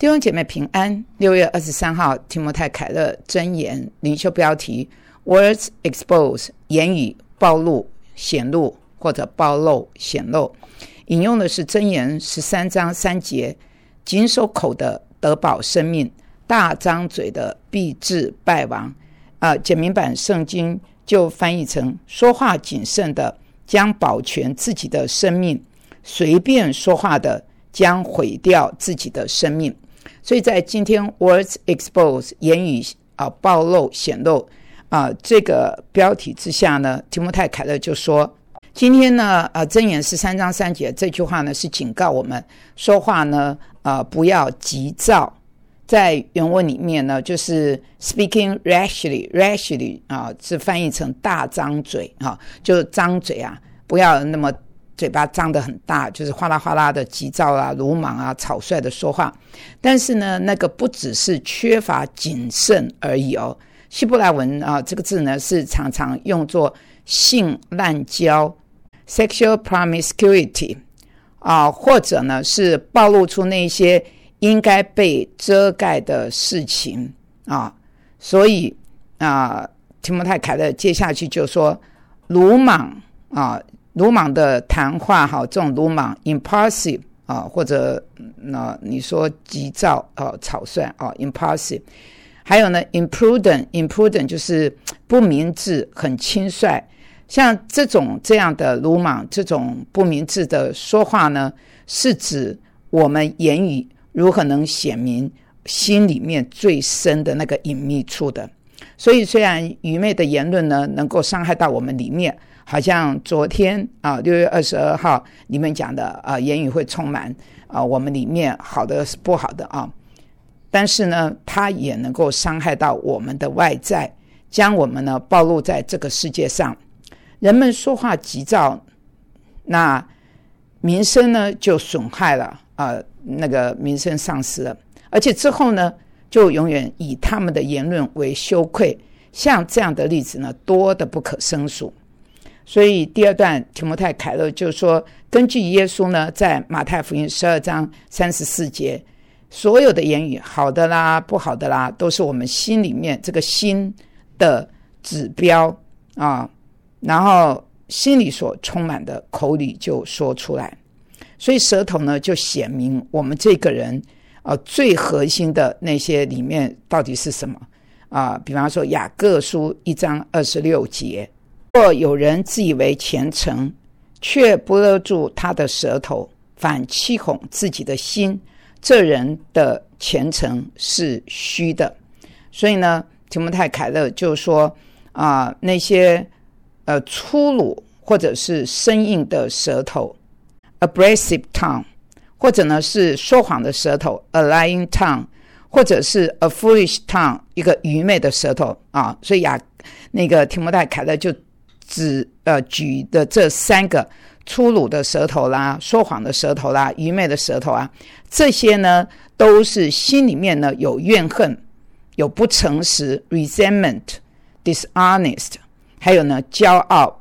弟兄姐妹平安。6月23号提摩太凯勒箴言领袖标题 Words expose 言语暴露显露或者暴露显露，引用的是箴言13章3节，谨守口的得保生命，大张嘴的必致败亡。简明版圣经就翻译成说话谨慎的将保全自己的生命，随便说话的将毁掉自己的生命。所以在今天 Words expose 言语暴露显露这个标题之下呢，提摩太凯勒就说，今天呢箴言13章3节这句话呢是警告我们说话呢不要急躁。在原文里面呢就是 speaking rashly 是翻译成大张嘴就是张嘴不要那么嘴巴张得很大，就是哗啦哗啦的急躁鲁莽草率的说话。但是呢那个不只是缺乏谨慎而已希伯来文这个字呢是常常用作性滥交 sexual promiscuity 或者呢是暴露出那些应该被遮盖的事情所以提摩太凯勒接下去就说鲁莽的谈话这种鲁莽 impulsive或者你说急躁草率impulsive， 还有呢 imprudent 就是不明智很轻率。像这样的鲁莽这种不明智的说话呢，是指我们言语如何能显明心里面最深的那个隐秘处的。所以虽然愚昧的言论呢能够伤害到我们里面，好像昨天6月22号你们讲的言语会充满我们里面好的是不好的但是呢它也能够伤害到我们的外在，将我们呢暴露在这个世界上。人们说话急躁，那名声呢就损害了那个名声丧失了，而且之后呢就永远以他们的言论为羞愧。像这样的例子呢多得不可胜数。所以第二段提摩太凯勒就说，根据耶稣呢在马太福音12章34节，所有的言语好的啦不好的啦都是我们心里面这个心的指标然后心里所充满的口里就说出来。所以舌头呢就显明我们这个人最核心的那些里面到底是什么比方说雅各书1章26节，若有人自以为虔诚，却不勒住他的舌头，反欺哄自己的心，这人的虔诚是虚的。所以呢提摩太凯勒就说那些粗鲁或者是生硬的舌头 abrasive tongue， 或者呢是说谎的舌头 a lying tongue， 或者是 a foolish tongue， 一个愚昧的舌头所以那个提摩太凯勒就举的这3个粗鲁的舌头啦，说谎的舌头啦，愚昧的舌头这些呢都是心里面呢有怨恨，有不诚实 resentment dishonest， 还有呢骄傲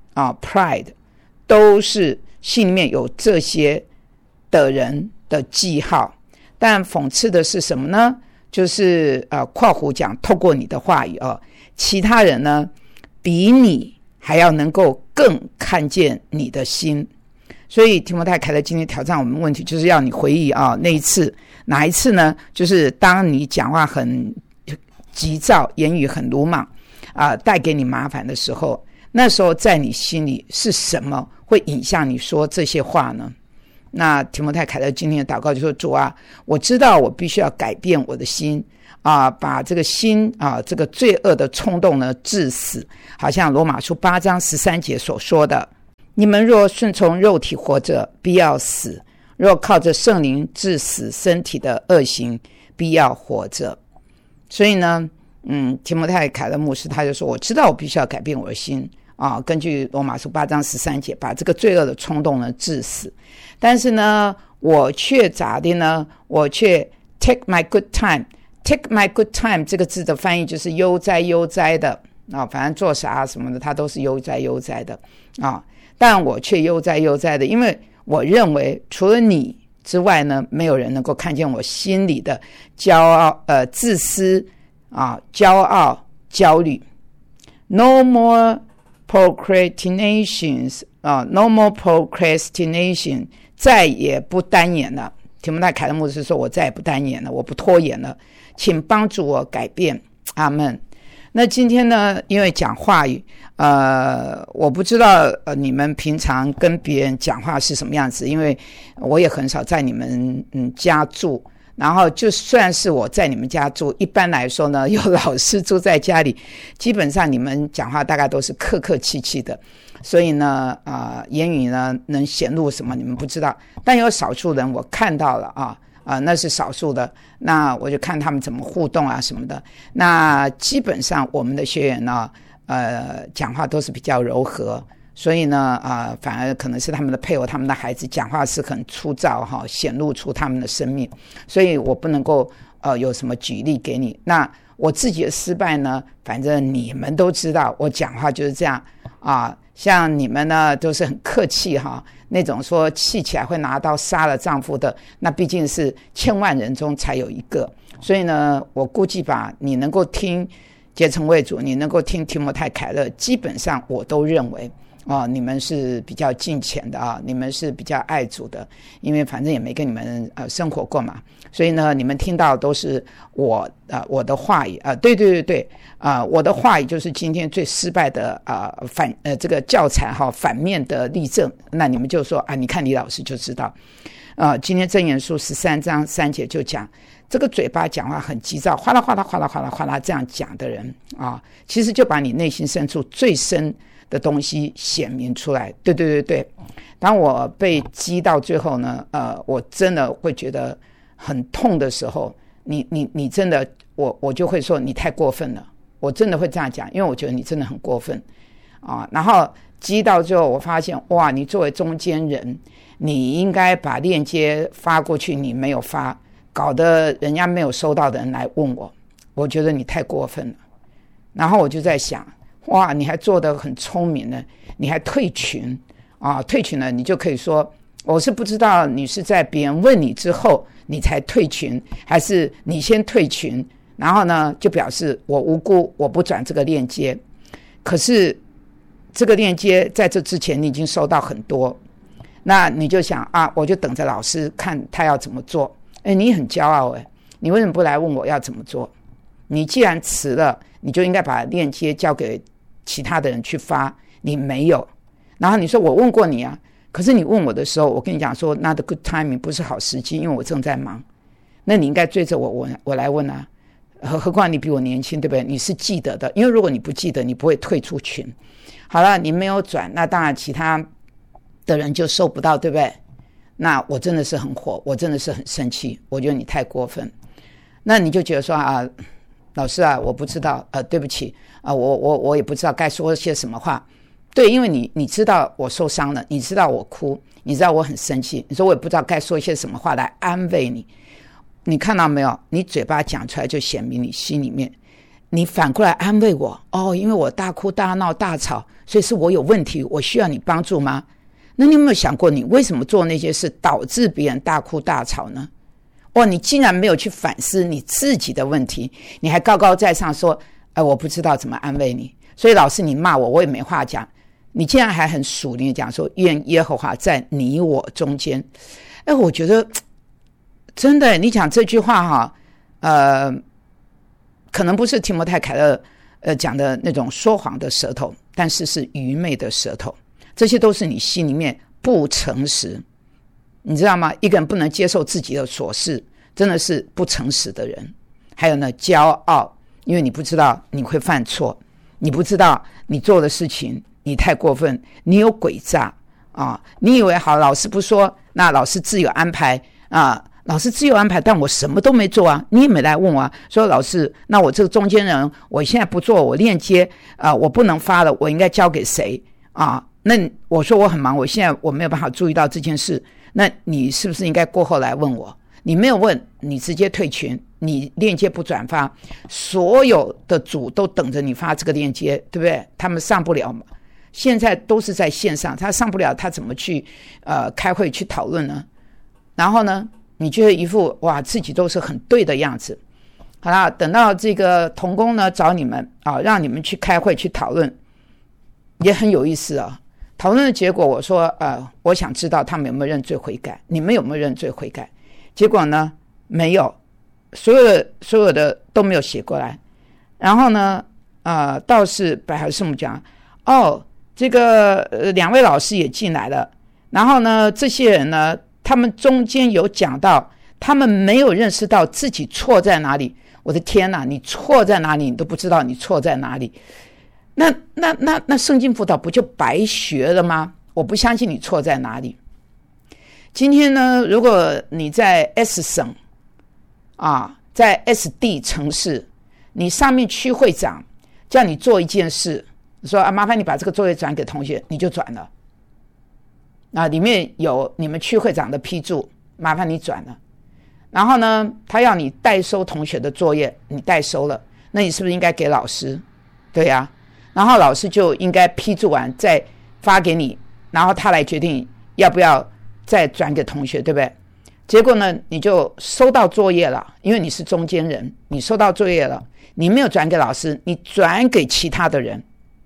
pride， 都是心里面有这些的人的记号。但讽刺的是什么呢？就是括弧讲透过你的话语其他人呢比你还要能够更看见你的心。所以提摩太凯勒今天挑战我们问题，就是要你回忆那一次，哪一次呢？就是当你讲话很急躁，言语很鲁莽带给你麻烦的时候，那时候在你心里是什么会影响你说这些话呢？那提摩太凯勒今天的祷告就说，主我知道我必须要改变我的心把这个心这个罪恶的冲动呢治死，好像罗马书8章13节所说的，你们若顺从肉体活着，必要死；若靠着圣灵治死身体的恶行，必要活着。所以呢提摩太凯勒牧师他就说，我知道我必须要改变我的心根据罗马书8章13节把这个罪恶的冲动呢治死。但是呢我却咋的呢？我却 take my good time。take my good time 这个字的翻译就是悠哉悠哉的反正做啥什么的他都是悠哉悠哉的但我却悠哉悠哉的，因为我认为除了你之外呢，没有人能够看见我心里的骄傲、自私骄傲、焦虑。No more procrastinations no more procrastination， 再也不单言了。提摩太凯勒牧师说，我再也不单言了，我不拖延了，请帮助我改变。阿们。那今天呢，因为讲话语，我不知道你们平常跟别人讲话是什么样子，因为我也很少在你们家住。然后就算是我在你们家住，一般来说呢，有老师住在家里，基本上你们讲话大概都是客客气气的，所以呢言语呢能显露什么你们不知道。但有少数人我看到了那是少数的，那我就看他们怎么互动什么的。那基本上我们的学员呢讲话都是比较柔和，所以呢反而可能是他们的配偶他们的孩子讲话是很粗糙显露出他们的生命，所以我不能够有什么举例给你。那我自己的失败呢，反正你们都知道，我讲话就是这样像你们呢都是很客气那种说气起来会拿刀杀了丈夫的，那毕竟是千万人中才有一个。所以呢，我估计吧，你能够听竭诚为主，你能够听提摩太凯勒，基本上我都认为你们是比较敬虔的你们是比较爱主的，因为反正也没跟你们生活过嘛，所以呢，你们听到都是我的话语对我的话语就是今天最失败的这个教材反面的例证。那你们就说你看李老师就知道今天箴言书13章3节就讲，这个嘴巴讲话很急躁，哗啦哗啦哗啦哗啦哗啦这样讲的人其实就把你内心深处最深的东西显明出来。对，当我被激到最后呢我真的会觉得很痛的时候，你真的我就会说你太过分了，我真的会这样讲，因为我觉得你真的很过分然后激到最后我发现哇，你作为中间人，你应该把链接发过去，你没有发，搞得人家没有收到的人来问我觉得你太过分了。然后我就在想，哇，你还做得很聪明呢，你还退群退群了，你就可以说我是不知道你是在别人问你之后你才退群，还是你先退群，然后呢就表示我无辜，我不转这个链接。可是这个链接在这之前你已经收到很多，那你就想我就等着老师看他要怎么做。你很骄傲你为什么不来问我要怎么做？你既然迟了，你就应该把链接交给其他的人去发，你没有。然后你说我问过你可是你问我的时候，我跟你讲说 not a good timing， 不是好时机，因为我正在忙。那你应该追着我来问何况你比我年轻，对不对？你是记得的，因为如果你不记得，你不会退出群。好了，你没有转，那当然其他的人就收不到，对不对？那我真的是很火，我真的是很生气，我觉得你太过分。那你就觉得说老师我不知道对不起我也不知道该说些什么话。对，因为你知道我受伤了，你知道我哭，你知道我很生气，你说我也不知道该说一些什么话来安慰你。你看到没有？你嘴巴讲出来就显明你心里面。你反过来安慰我因为我大哭大闹大吵，所以是我有问题，我需要你帮助吗？那你有没有想过，你为什么做那些事导致别人大哭大吵呢？你竟然没有去反思你自己的问题，你还高高在上说我不知道怎么安慰你，所以老师你骂我也没话讲。你竟然还很属灵的讲说愿耶和华在你我中间。我觉得真的你讲这句话可能不是提摩太凯勒讲的那种说谎的舌头，但是是愚昧的舌头，这些都是你心里面不诚实，你知道吗？一个人不能接受自己的琐事，真的是不诚实的人。还有呢，骄傲，因为你不知道你会犯错，你不知道你做的事情你太过分，你有诡诈你以为好老师不说，那老师自有安排老师自由安排，但我什么都没做你也没来问我说老师，那我这个中间人我现在不做，我链接我不能发了，我应该交给谁那我说我很忙，我现在我没有办法注意到这件事，那你是不是应该过后来问我？你没有问，你直接退群，你链接不转发，所有的组都等着你发这个链接，对不对？他们上不了嘛，现在都是在线上，他上不了，他怎么去开会去讨论呢？ 然后呢，你觉得一副哇自己都是很对的样子。好啦，等到这个同工呢找你们啊，让你们去开会去讨论，也很有意思啊。讨论的结果，我说我想知道他们有没有认罪悔改，你们有没有认罪悔改？结果呢，没有，所有的都没有写过来。然后呢，倒是白海师母讲，这个2位老师也进来了。然后呢，这些人呢，他们中间有讲到，他们没有认识到自己错在哪里。我的天哪，你错在哪里，你都不知道你错在哪里。那圣经辅导不就白学了吗？我不相信你错在哪里。今天呢，如果你在 S 省在 SD 城市，你上面区会长叫你做一件事，说麻烦你把这个作业转给同学，你就转了。里面有你们区会长的批注，麻烦你转了。然后呢，他要你代收同学的作业，你代收了，那你是不是应该给老师？对呀。然后老师就应该批注完再发给你，然后他来决定要不要再转给同学，对不对？结果呢，你就收到作业了，因为你是中间人，你收到作业了，你没有转给老师，你转给其他的人，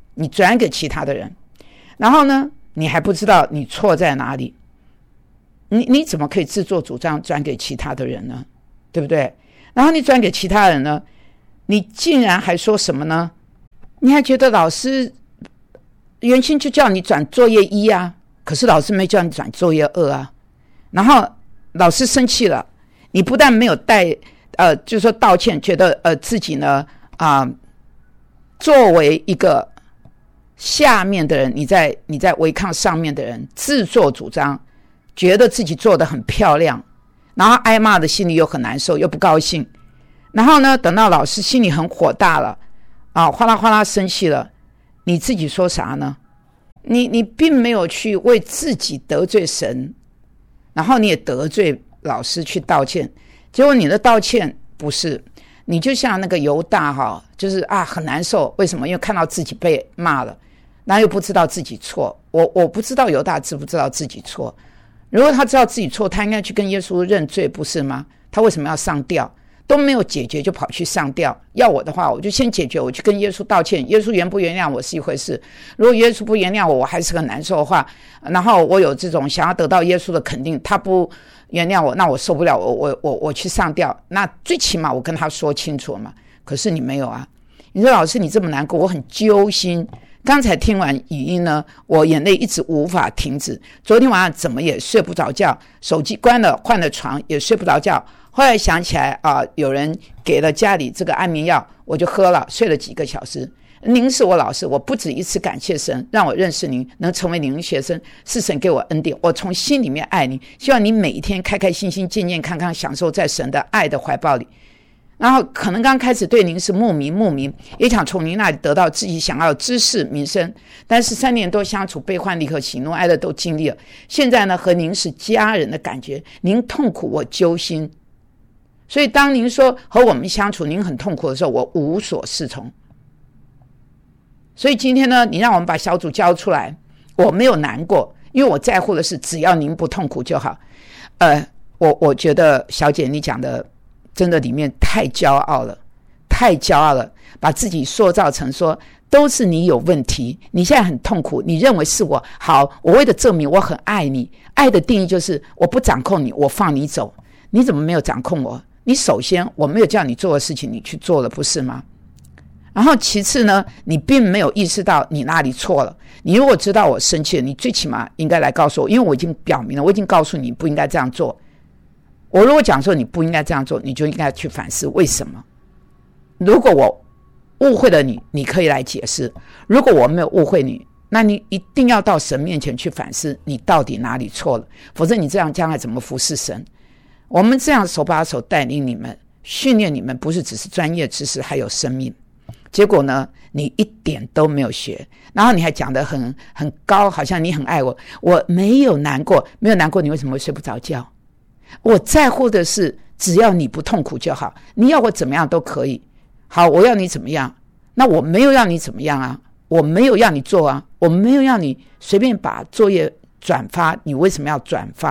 然后呢，你还不知道你错在哪里，你怎么可以自作主张转给其他的人呢？对不对？然后你转给其他人呢，你竟然还说什么呢？你还觉得老师原先就叫你转作业1啊，可是老师没叫你转作业2啊。然后老师生气了，你不但没有就是说道歉，觉得自己呢作为一个下面的人，你在违抗上面的人，自作主张，觉得自己做得很漂亮，然后挨骂的心里又很难受，又不高兴。然后呢，等到老师心里很火大了哗啦哗啦生气了，你自己说啥呢？你并没有去为自己得罪神，然后你也得罪老师去道歉，结果你的道歉不是，你就像那个犹大就是很难受，为什么？因为看到自己被骂了，然后又不知道自己错。我不知道犹大知不知道自己错，如果他知道自己错，他应该去跟耶稣认罪，不是吗？他为什么要上吊？都没有解决就跑去上吊。要我的话，我就先解决，我去跟耶稣道歉，耶稣原不原谅我是一回事，如果耶稣不原谅我，我还是很难受的话，然后我有这种想要得到耶稣的肯定，他不原谅我，那我受不了，我去上吊，那最起码我跟他说清楚嘛。可是你没有啊，你说老师你这么难过，我很揪心。刚才听完语音呢，我眼泪一直无法停止，昨天晚上怎么也睡不着觉，手机关了，换了床也睡不着觉。后来想起来有人给了家里这个安眠药，我就喝了，睡了几个小时。您是我老师，我不止一次感谢神让我认识您，能成为您的学生，是神给我恩典，我从心里面爱您，希望你每一天开开心心健健康康享受在神的爱的怀抱里。然后可能刚开始对您是慕名，也想从您那里得到自己想要的知识名声，但是3年多相处，悲欢离合喜怒哀乐都经历了，现在呢和您是家人的感觉，您痛苦我揪心，所以当您说和我们相处您很痛苦的时候，我无所适从。所以今天呢，你让我们把小组交出来，我没有难过，因为我在乎的是只要您不痛苦就好。我觉得小姐你讲的真的里面太骄傲了，把自己塑造成说都是你有问题，你现在很痛苦，你认为是我好，我为了证明我很爱你，爱的定义就是我不掌控你，我放你走。你怎么没有掌控我？你首先我没有叫你做的事情你去做了，不是吗？然后其次呢，你并没有意识到你哪里错了。你如果知道我生气了，你最起码应该来告诉我，因为我已经表明了，我已经告诉你不应该这样做。我如果讲说你不应该这样做，你就应该去反思为什么。如果我误会了你，你可以来解释；如果我没有误会你，那你一定要到神面前去反思你到底哪里错了，否则你这样将来怎么服侍神？我们这样手把手带领你们，训练你们，不是只是专业知识，还有生命。结果呢，你一点都没有学，然后你还讲得很高，好像你很爱我。我没有难过，你为什么会睡不着觉？我在乎的是只要你不痛苦就好，你要我怎么样都可以。好，我要你怎么样？那我没有让你怎么样啊，我没有让你做啊，我没有让你随便把作业转发，你为什么要转发？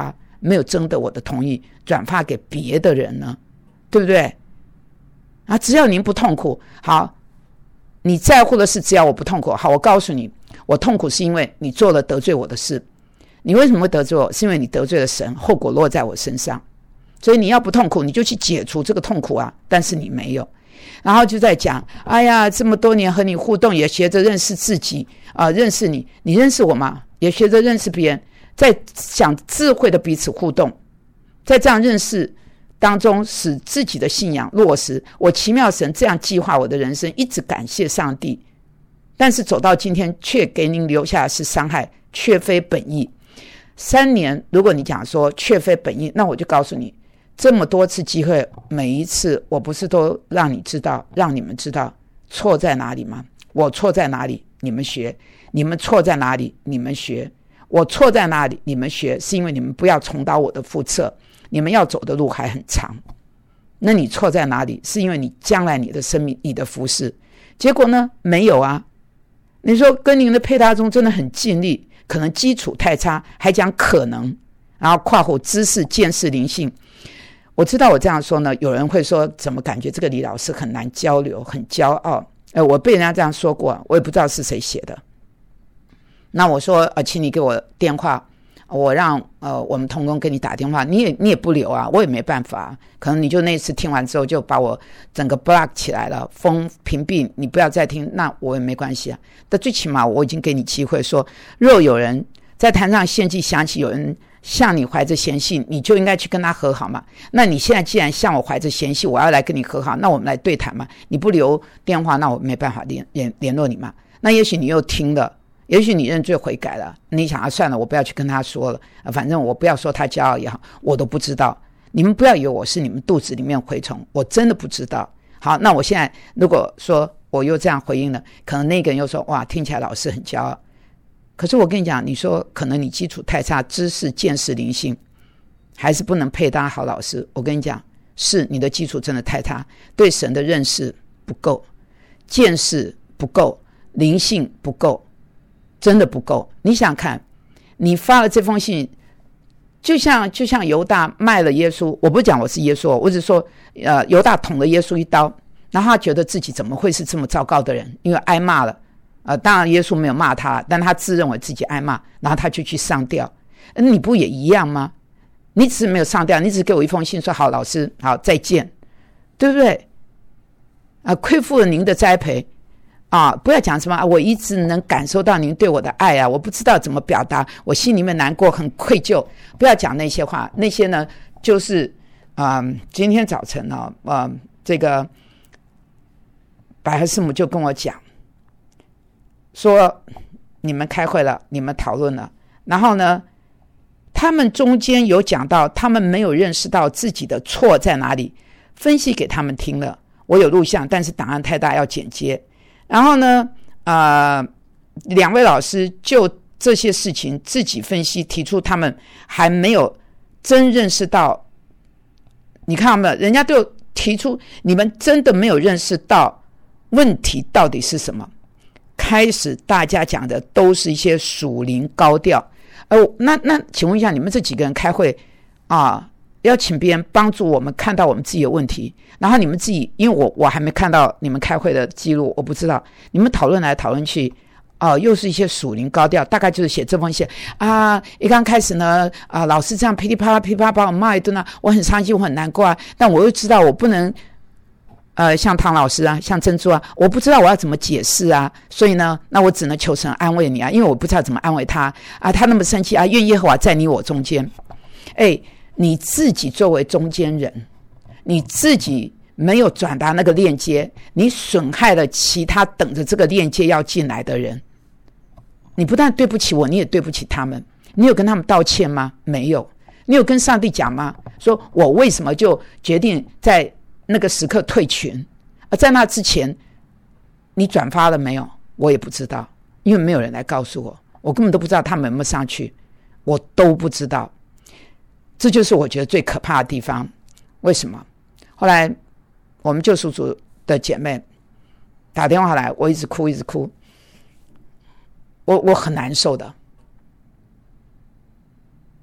没有征得我的同意转发给别的人呢？对不对？啊，只要您不痛苦，好，你在乎的是只要我不痛苦，好，我告诉你，我痛苦是因为你做了得罪我的事。你为什么会得罪我？是因为你得罪了神，后果落在我身上。所以你要不痛苦，你就去解除这个痛苦啊，但是你没有。然后就在讲，哎呀，这么多年和你互动，也学着认识自己认识你，你认识我吗？也学着认识别人，在讲智慧的彼此互动，在这样认识当中使自己的信仰落实。我奇妙神这样计划我的人生，一直感谢上帝，但是走到今天却给您留下的是伤害，却非本意。3年，如果你讲说却非本意，那我就告诉你，这么多次机会，每一次我不是都让你知道，让你们知道错在哪里吗？我错在哪里，你们学；你们错在哪里，你们学。我错在哪里，你们学，是因为你们不要重蹈我的覆辙，你们要走的路还很长。那你错在哪里，是因为你将来你的生命，你的服事。结果呢？没有啊。你说跟您的配搭中真的很尽力，可能基础太差，还讲可能，然后括弧知识、见识、灵性。我知道我这样说呢，有人会说怎么感觉这个李老师很难交流，很骄傲。我被人家这样说过，我也不知道是谁写的。那我说请你给我电话，我让我们同工给你打电话，你也不留啊，我也没办法，可能你就那次听完之后就把我整个 block 起来了，屏蔽，你不要再听，那我也没关系啊。但最起码我已经给你机会说，若有人在坛上献祭，想起有人向你怀着嫌隙，你就应该去跟他和好嘛。那你现在既然向我怀着嫌隙，我要来跟你和好，那我们来对谈嘛。你不留电话，那我没办法联络你嘛。那也许你又听了，也许你认罪悔改了，你想算了，我不要去跟他说了，反正我不要说他骄傲也好，我都不知道。你们不要以为我是你们肚子里面蛔虫，我真的不知道。好，那我现在如果说我又这样回应了，可能那个人又说哇，听起来老师很骄傲。可是我跟你讲，你说可能你基础太差，知识、见识、灵性还是不能配当好老师。我跟你讲，是你的基础真的太差，对神的认识不够，见识不够，灵性不够，真的不够。你想看，你发了这封信，就像犹大卖了耶稣，我不是讲我是耶稣，我只说犹大捅了耶稣一刀，然后他觉得自己怎么会是这么糟糕的人，因为挨骂了。当然耶稣没有骂他，但他自认为自己挨骂，然后他就去上吊。你不也一样吗？你只是没有上吊，你只是给我一封信说好老师好再见，对不对？亏负了您的栽培不要讲什么我一直能感受到您对我的爱啊，我不知道怎么表达，我心里面难过很愧疚，不要讲那些话。那些呢就是今天早晨这个百合师母就跟我讲说，你们开会了，你们讨论了，然后呢他们中间有讲到他们没有认识到自己的错在哪里，分析给他们听了，我有录像，但是档案太大要剪接。然后呢两位老师就这些事情自己分析，提出他们还没有真认识到。你看到没有，人家就提出你们真的没有认识到问题到底是什么。开始大家讲的都是一些属灵高调。那请问一下，你们这几个人开会要请别人帮助我们看到我们自己的问题，然后你们自己，因为我还没看到你们开会的记录，我不知道你们讨论来讨论去又是一些属灵高调，大概就是写这封信一刚开始呢老师这样噼里啪啦噼里啪啦把我骂一顿我很伤心，我很难过但我又知道我不能像唐老师像珍珠我不知道我要怎么解释所以呢那我只能求神安慰你因为我不知道怎么安慰他他那么生气愿耶和华在你我中间。你自己作为中间人，你自己没有转达那个链接，你损害了其他等着这个链接要进来的人。你不但对不起我，你也对不起他们。你有跟他们道歉吗？没有。你有跟上帝讲吗？说我为什么就决定在那个时刻退群，在那之前你转发了没有？我也不知道，因为没有人来告诉我，我根本都不知道他们有没有上去，我都不知道。这就是我觉得最可怕的地方。为什么？后来我们救赎组的姐妹打电话来，我一直哭一直哭，我很难受的。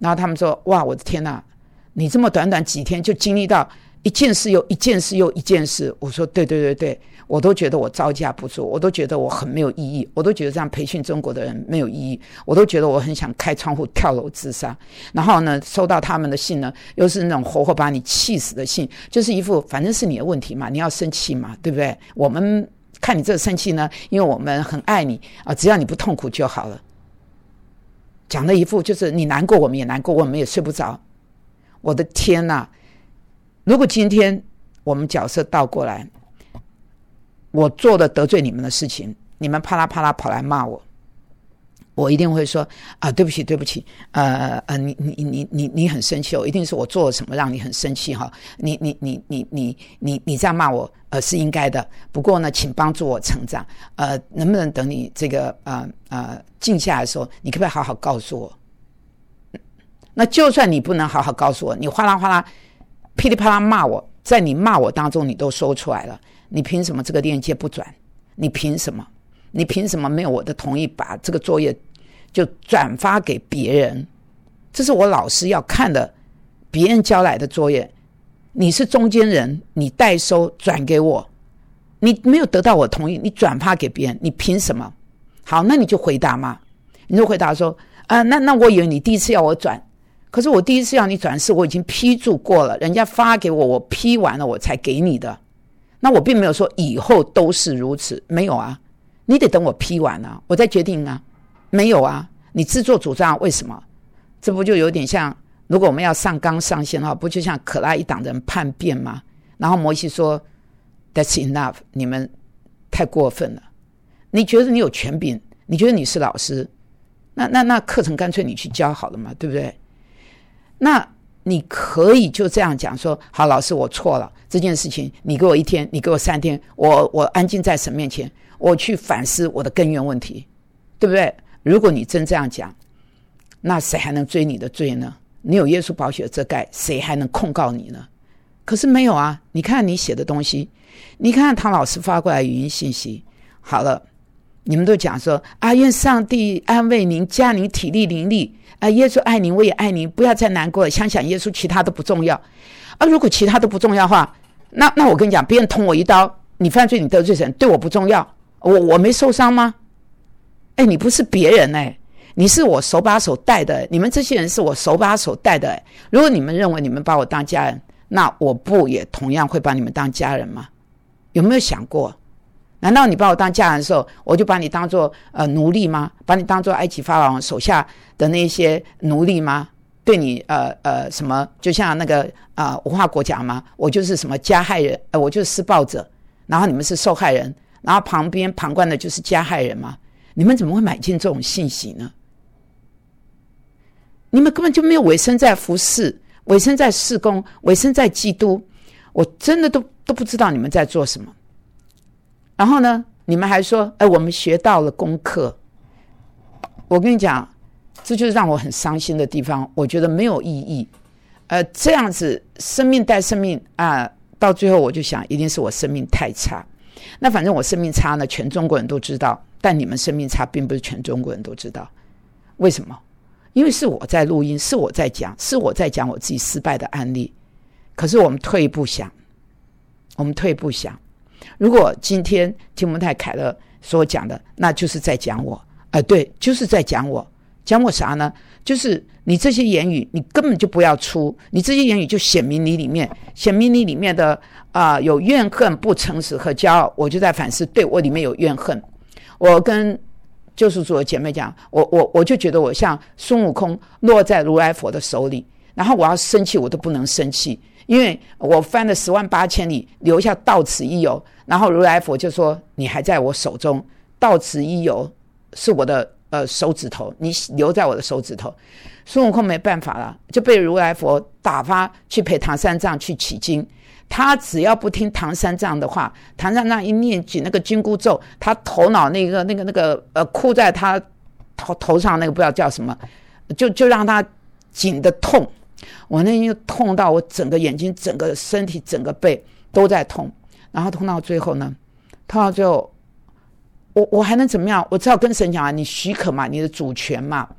然后他们说哇我的天哪，你这么短短几天就经历到一件事又一件事又一件事。我说对，我都觉得我招架不住，我都觉得我很没有意义，我都觉得这样培训中国的人没有意义，我都觉得我很想开窗户跳楼自杀。然后呢，收到他们的信呢，又是那种活活把你气死的信，就是一副反正是你的问题嘛，你要生气嘛，对不对？我们看你这个生气呢，因为我们很爱你只要你不痛苦就好了。讲的一副就是你难过我们也难过，我们也睡不着。我的天哪，如果今天我们角色倒过来，我做了得罪你们的事情，你们啪啦啪啦跑来骂我，我一定会说对不起你很生气，一定是我做了什么让你很生气哈，你这样骂我是应该的，不过呢请帮助我成长，能不能等你这个静下来的时候，你可不可以好好告诉我？那就算你不能好好告诉我，你哗啦哗啦噼里啪啦骂我，在你骂我当中你都说出来了，你凭什么这个链接不转？你凭什么？你凭什么没有我的同意把这个作业就转发给别人？这是我老师要看的别人交来的作业，你是中间人，你代收转给我，你没有得到我同意，你转发给别人，你凭什么？好，那你就回答嘛，你就回答说那我以为你第一次要我转，可是我第一次要你转是我已经批注过了，人家发给我，我批完了我才给你的，那我并没有说以后都是如此，没有啊，你得等我批完啊，我再决定啊，没有啊，你自作主张，为什么？这不就有点像，如果我们要上纲上线的话，不就像可拉一党人叛变吗？然后摩西说 That's enough， 你们太过分了，你觉得你有权柄，你觉得你是老师，那课程干脆你去教好了嘛，对不对？那你可以就这样讲说，好，老师我错了，这件事情你给我1天，你给我3天，我安静在神面前，我去反思我的根源问题，对不对？如果你真这样讲，那谁还能追你的罪呢？你有耶稣宝血的遮盖，谁还能控告你呢？可是没有啊，你看你写的东西，你看唐老师发过来语音信息，好了，你们都讲说愿上帝安慰您，加您体力灵力，耶稣爱您，我也爱您，不要再难过了，想想耶稣，其他都不重要。如果其他都不重要的话，那我跟你讲，别人捅我一刀，你犯罪你得罪神，对我不重要，我没受伤吗？你不是别人你是我手把手带的，你们这些人是我手把手带的如果你们认为你们把我当家人，那我不也同样会把你们当家人吗？有没有想过？难道你把我当家人的时候，我就把你当作奴隶吗？把你当作埃及法老王手下的那些奴隶吗？对你什么，就像那个文化国讲吗？我就是什么加害人，我就是施暴者，然后你们是受害人，然后旁边旁观的就是加害人吗？你们怎么会买进这种信息呢？你们根本就没有委身在服事，委身在事工，委身在基督，我真的都不知道你们在做什么。然后呢，你们还说我们学到了功课。我跟你讲，这就是让我很伤心的地方，我觉得没有意义。这样子生命带生命到最后我就想一定是我生命太差。那反正我生命差呢，全中国人都知道，但你们生命差并不是全中国人都知道。为什么？因为是我在录音，是我在讲，是我在讲我自己失败的案例。可是我们退一步想，如果今天提摩太凯勒所讲的，那就是在讲我，对，就是在讲我啥呢？就是你这些言语，你根本就不要出，你这些言语就显明你里面的有怨恨、不诚实和骄傲。我就在反思，对，我里面有怨恨。我跟救赎主的姐妹讲，我就觉得我像孙悟空落在如来佛的手里，然后我要生气我都不能生气，因为我翻了10万8千里，留下到此一游，然后如来佛就说你还在我手中，到此一游是我的手指头，你留在我的手指头。孙悟空没办法了，就被如来佛打发去陪唐三藏去取经。他只要不听唐三藏的话，唐三藏一念起那个紧箍咒，他头脑那个箍在他头上那个不知道叫什么，就让他紧的痛。我那天就痛到我整个眼睛、整个身体、整个背都在痛。然后痛到最后呢，我还能怎么样？我只好跟神讲你许可嘛，你的主权嘛。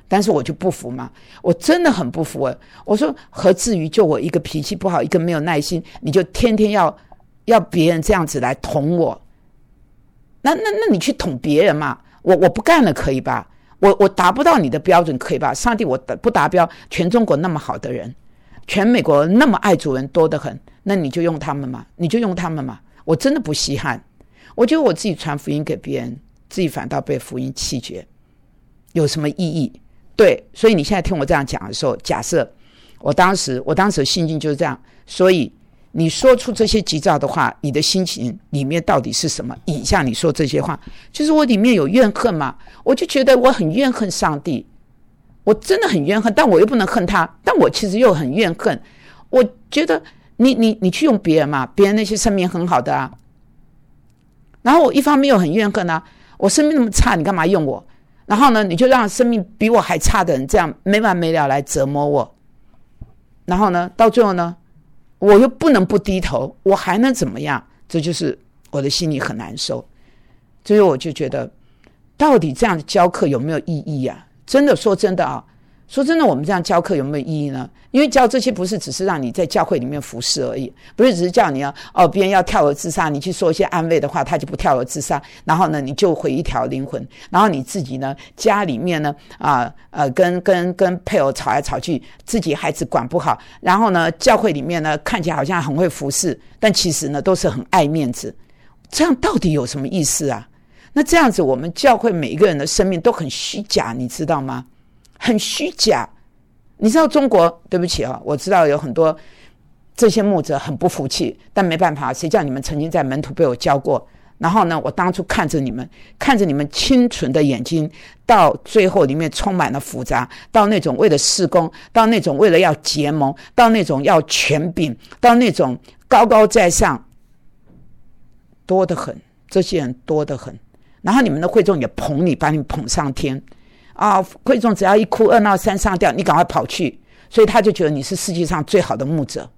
但是我就不服嘛，我真的很不服我说何至于就我一个脾气不好，一个没有耐心，你就天天要别人这样子来捅我？那你去捅别人嘛，我不干了可以吧？我达不到你的标准可以吧？上帝我不达标，全中国那么好的人，全美国那么爱主人多得很，那你就用他们嘛，我真的不稀罕。我觉得我自己传福音给别人，自己反倒被福音弃绝，有什么意义？对，所以你现在听我这样讲的时候，假设我当时的心境就是这样，所以你说出这些急躁的话，你的心情里面到底是什么？以下你说这些话，就是我里面有怨恨嘛，我就觉得我很怨恨上帝，我真的很怨恨，但我又不能恨他，但我其实又很怨恨。我觉得你去用别人嘛，别人那些生命很好的啊，然后我一方面又很怨恨啊，我生命那么差，你干嘛用我？然后呢，你就让生命比我还差的人这样没完没了来折磨我，然后呢，到最后呢，我又不能不低头，我还能怎么样？这就是我的心里很难受。所以我就觉得，到底这样的教课有没有意义啊？真的说真的啊，我们这样教课有没有意义呢？因为教这些不是只是让你在教会里面服侍而已，不是只是叫你别人要跳楼自杀，你去说一些安慰的话，他就不跳楼自杀，然后呢，你救回一条灵魂，然后你自己呢，家里面呢跟配偶吵来吵去，自己孩子管不好，然后呢，教会里面呢看起来好像很会服侍，但其实呢都是很爱面子，这样到底有什么意思啊？那这样子，我们教会每一个人的生命都很虚假，你知道吗？很虚假。你知道中国，对不起我知道有很多这些牧者很不服气，但没办法，谁叫你们曾经在门徒被我教过？然后呢，我当初看着你们清纯的眼睛，到最后里面充满了复杂，到那种为了事工，到那种为了要结盟，到那种要权柄，到那种高高在上，多得很，这些人多得很。然后你们的会众也捧你，把你捧上天会众只要一哭二闹三上吊，你赶快跑去，所以他就觉得你是世界上最好的牧者。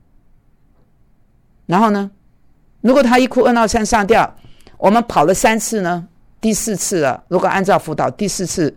然后呢，如果他一哭二闹三上吊，我们跑了3次呢，第4次了，如果按照辅导第4次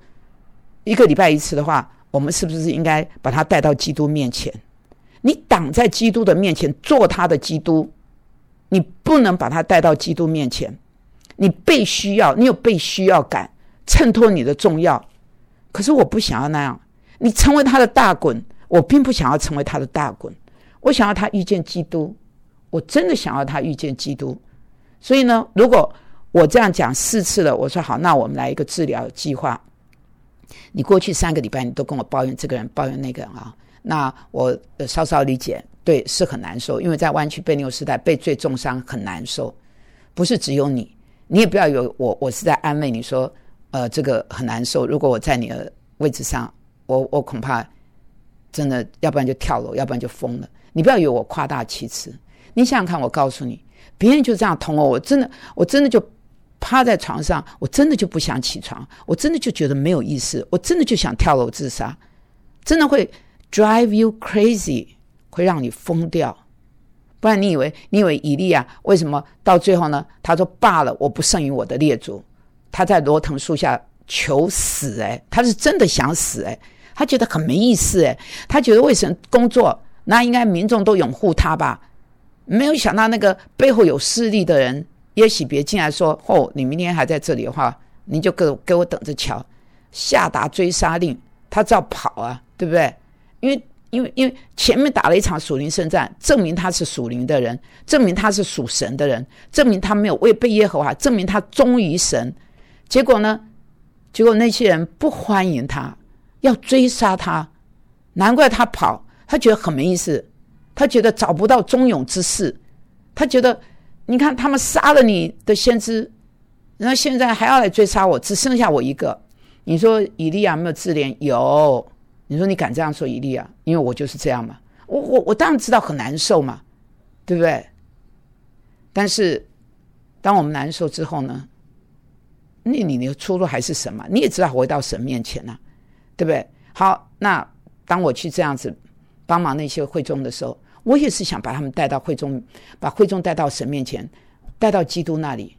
1个礼拜1次的话，我们是不是应该把他带到基督面前？你挡在基督的面前做他的基督，你不能把他带到基督面前。你被需要，你有被需要感，衬托你的重要。可是我不想要那样，你成为他的大滚，我并不想要成为他的大滚，我想要他遇见基督，我真的想要他遇见基督。所以呢，如果我这样讲4次了，我说好，那我们来一个治疗计划。你过去3个礼拜你都跟我抱怨这个人抱怨那个人那我稍稍理解，对，是很难受，因为在湾区被牛时代被罪重伤很难受，不是只有你也不要以为我是在安慰你说这个很难受，如果我在你的位置上，我恐怕真的要不然就跳楼，要不然就疯了。你不要以为我夸大其词，你想想看，我告诉你，别人就这样捅我真的就趴在床上，我真的就不想起床，我真的就觉得没有意思，我真的就想跳楼自杀，真的会 drive you crazy， 会让你疯掉。不然你以为以利亚为什么到最后呢？他说罢了，我不胜于我的列祖。他在罗藤树下求死他是真的想死他觉得很没意思他觉得为神工作，那应该民众都拥护他吧？没有想到那个背后有势力的人耶洗别进来说你明天还在这里的话，你就给我等着瞧，下达追杀令，他照跑对不对？因为前面打了一场属灵圣战，证明他是属灵的人，证明他是属神的人，证明他没有违背耶和华，证明他忠于神。结果呢？结果那些人不欢迎他，要追杀他，难怪他跑，他觉得很没意思，他觉得找不到忠勇之士，他觉得你看他们杀了你的先知，然后现在还要来追杀我，只剩下我一个。你说以利亚没有自怜？有。你说你敢这样说以利亚？因为我就是这样嘛，我当然知道很难受嘛，对不对？但是当我们难受之后呢，你的出路还是什么？你也知道回到神面前对不对？好，那当我去这样子帮忙那些会众的时候，我也是想把他们带到会众，把会众带到神面前，带到基督那里。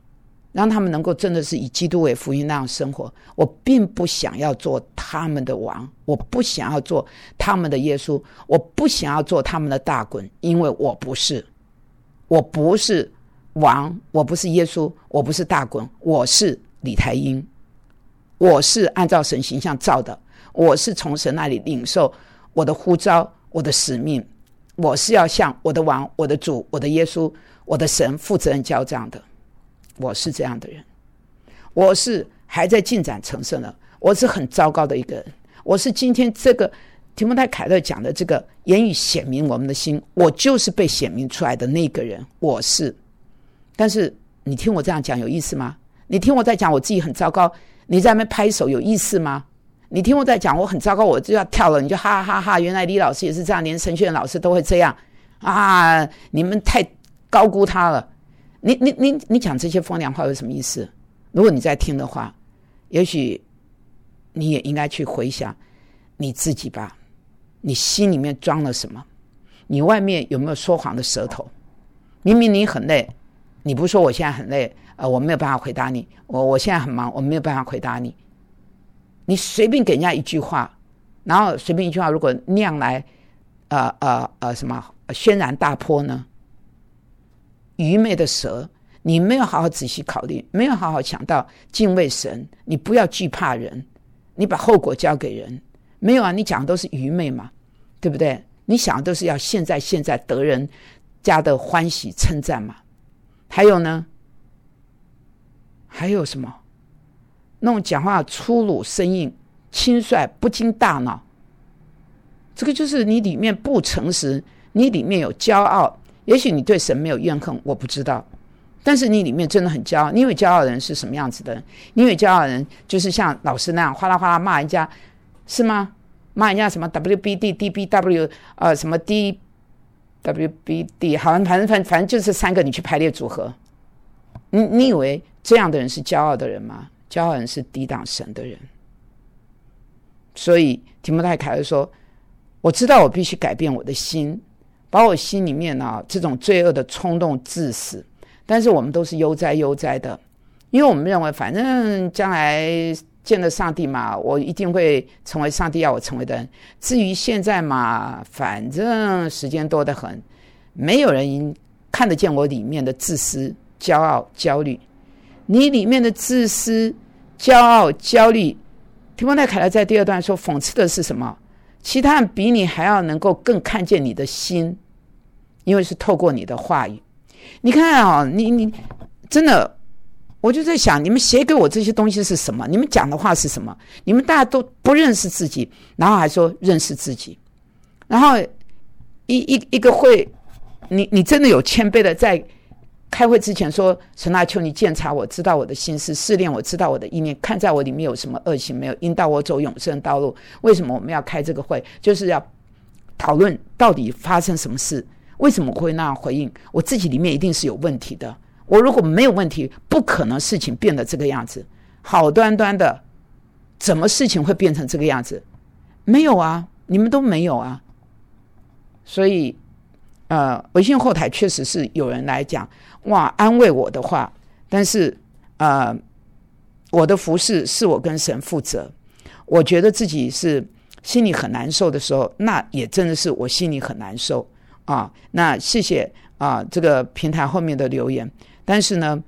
让他们能够真的是以基督为福音那样生活。我并不想要做他们的王，我不想要做他们的耶稣，我不想要做他们的大袞，因为我不是王，我不是耶稣，我不是大袞，我是李台英，我是按照神形象造的，我是从神那里领受我的呼召，我的使命，我是要向我的王，我的主，我的耶稣，我的神负责任交账的。我是这样的人，我是还在进展成圣的，我是很糟糕的一个人，我是今天这个提摩太凯勒讲的这个言语显明我们的心，我就是被显明出来的那个人，我是。但是你听我这样讲有意思吗？你听我在讲我自己很糟糕，你在那边拍手有意思吗？你听我在讲我很糟糕，我就要跳了，你就哈哈哈，原来李老师也是这样，连神学院老师都会这样啊！你们太高估他了。你讲这些风凉话有什么意思？如果你在听的话，也许你也应该去回想你自己吧，你心里面装了什么？你外面有没有说谎的舌头？明明你很累，你不说我现在很累，我没有办法回答你，我现在很忙，我没有办法回答你。你随便给人家一句话，然后随便一句话如果酿来什么轩然大波呢？愚昧的蛇，你没有好好仔细考虑，没有好好想到敬畏神，你不要惧怕人，你把后果交给人，没有啊，你讲的都是愚昧嘛，对不对？你想的都是要现在得人家的欢喜称赞嘛。还有呢，还有什么？那种讲话粗鲁生硬、轻率不经大脑，这个就是你里面不诚实，你里面有骄傲。也许你对神没有怨恨，我不知道，但是你里面真的很骄傲。你以为骄傲的人是什么样子的人？你以为骄傲的人就是像老师那样哗啦哗啦骂人家，是吗？骂人家什么 WBD、DBW 什么 DWBD， 好像反正就是3个你去排列组合。你以为这样的人是骄傲的人吗？骄傲的人是抵挡神的人。所以提摩太凯勒说，我知道我必须改变我的心，把我心里面这种罪恶的冲动致死。但是我们都是悠哉的，因为我们认为反正将来见了上帝嘛，我一定会成为上帝要我成为的人。至于现在嘛，反正时间多得很，没有人看得见我里面的自私、骄傲、焦虑。你里面的自私、骄傲、焦虑，提摩太凯勒在第2段说，讽刺的是什么？其他人比你还要能够更看见你的心，因为是透过你的话语。你看你真的，我就在想，你们写给我这些东西是什么？你们讲的话是什么？你们大家都不认识自己，然后还说认识自己，然后一个会，你真的有谦卑的在开会之前说，神啊，求你鉴察我，知道我的心思，试炼我，知道我的意念，看在我里面有什么恶行没有，引导我走永生道路。为什么我们要开这个会？就是要讨论到底发生什么事，为什么我会那样回应？我自己里面一定是有问题的，我如果没有问题，不可能事情变得这个样子。好端端的，怎么事情会变成这个样子？没有啊，你们都没有啊。所以微信后台确实是有人来讲，哇，安慰我的话，但是我的服事是我跟神负责，我觉得自己是心里很难受的时候，那也真的是我心里很难受啊。那谢谢这个平台后面的留言，但是呢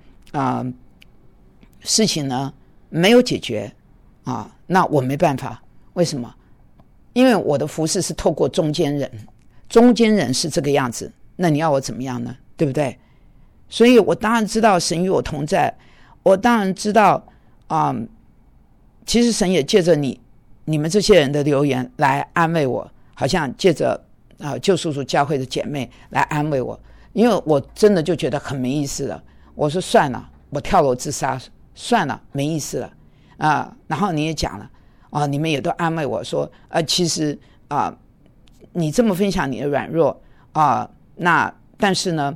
事情呢没有解决那我没办法。为什么？因为我的服事是透过中间人，中间人是这个样子，那你要我怎么样呢？对不对？所以我当然知道神与我同在，我当然知道其实神也借着你们这些人的留言来安慰我，好像借着救赎主教会的姐妹来安慰我，因为我真的就觉得很没意思了。我说算了，我跳楼自杀算了，没意思了然后你也讲了你们也都安慰我说其实你这么分享你的软弱那但是呢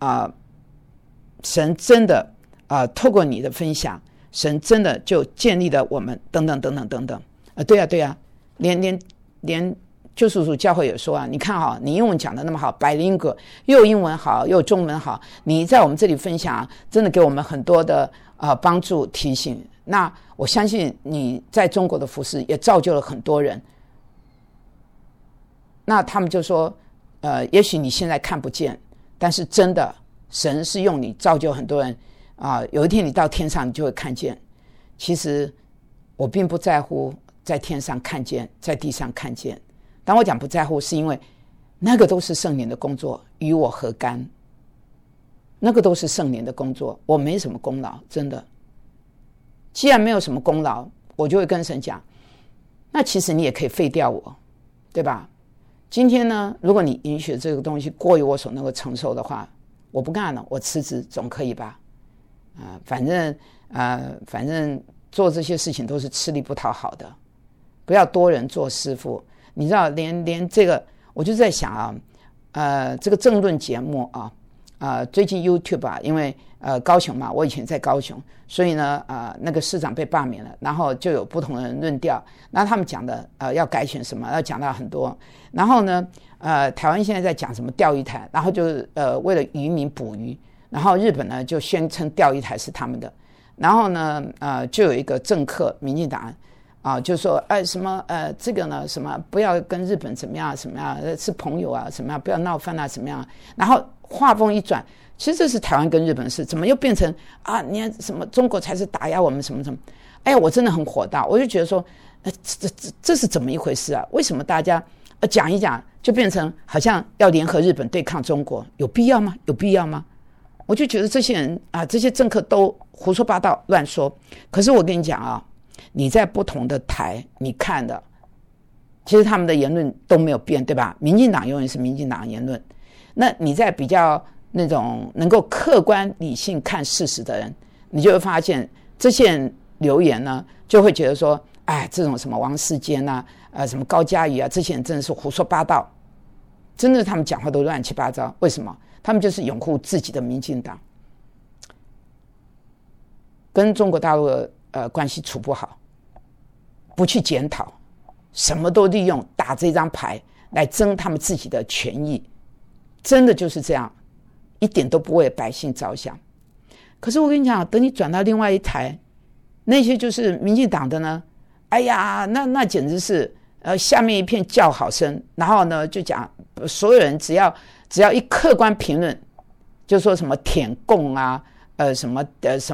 神真的透过你的分享，神真的就建立了我们等等等等等等对啊连救赎主教会也说啊，你看你英文讲的那么好，bilingual，又英文好又中文好，你在我们这里分享真的给我们很多的帮助提醒。那我相信你在中国的服事也造就了很多人。那他们就说也许你现在看不见，但是真的神是用你造就很多人有一天你到天上你就会看见。其实我并不在乎在天上看见在地上看见，当我讲不在乎是因为那个都是圣灵的工作，与我何干？那个都是圣灵的工作，我没什么功劳，真的。既然没有什么功劳，我就会跟神讲，那其实你也可以废掉我，对吧？今天呢，如果你允许这个东西过于我所能够承受的话，我不干了，我辞职总可以吧？反正做这些事情都是吃力不讨好的，不要多人做师傅。你知道，连这个，我就在想这个政论节目最近 YouTube 因为高雄嘛，我以前在高雄，所以呢那个市长被罢免了，然后就有不同的论调，然后他们讲的要改选什么，要讲到很多，然后呢台湾现在在讲什么钓鱼台，然后就是为了渔民捕鱼，然后日本呢就宣称钓鱼台是他们的，然后呢就有一个政客民进党就说什么这个呢什么不要跟日本怎么样什么样是朋友什么样不要闹翻什么样，然后话锋一转，其实这是台湾跟日本的事，怎么又变成你看什么中国才是打压我们什么什么？哎呀，我真的很火大，我就觉得说这是怎么一回事啊？为什么大家讲一讲就变成好像要联合日本对抗中国？有必要吗？有必要吗？我就觉得这些人这些政客都胡说八道乱说。可是我跟你讲你在不同的台你看的，其实他们的言论都没有变，对吧？民进党永远是民进党的言论。那你在比较那种能够客观理性看事实的人，你就会发现这些人留言呢，就会觉得说，这种什么王世坚什么高嘉瑜这些人真的是胡说八道，真的他们讲话都乱七八糟。为什么？他们就是拥护自己的民进党，跟中国大陆的关系处不好，不去检讨，什么都利用打这张牌来争他们自己的权益，真的就是这样，一点都不为百姓着想。可是我跟你讲，等你转到另外一台，那些就是民进党的呢，哎呀，那简直是下面一片叫好声，然后呢就讲所有人只要一客观评论，就说什么舔共什么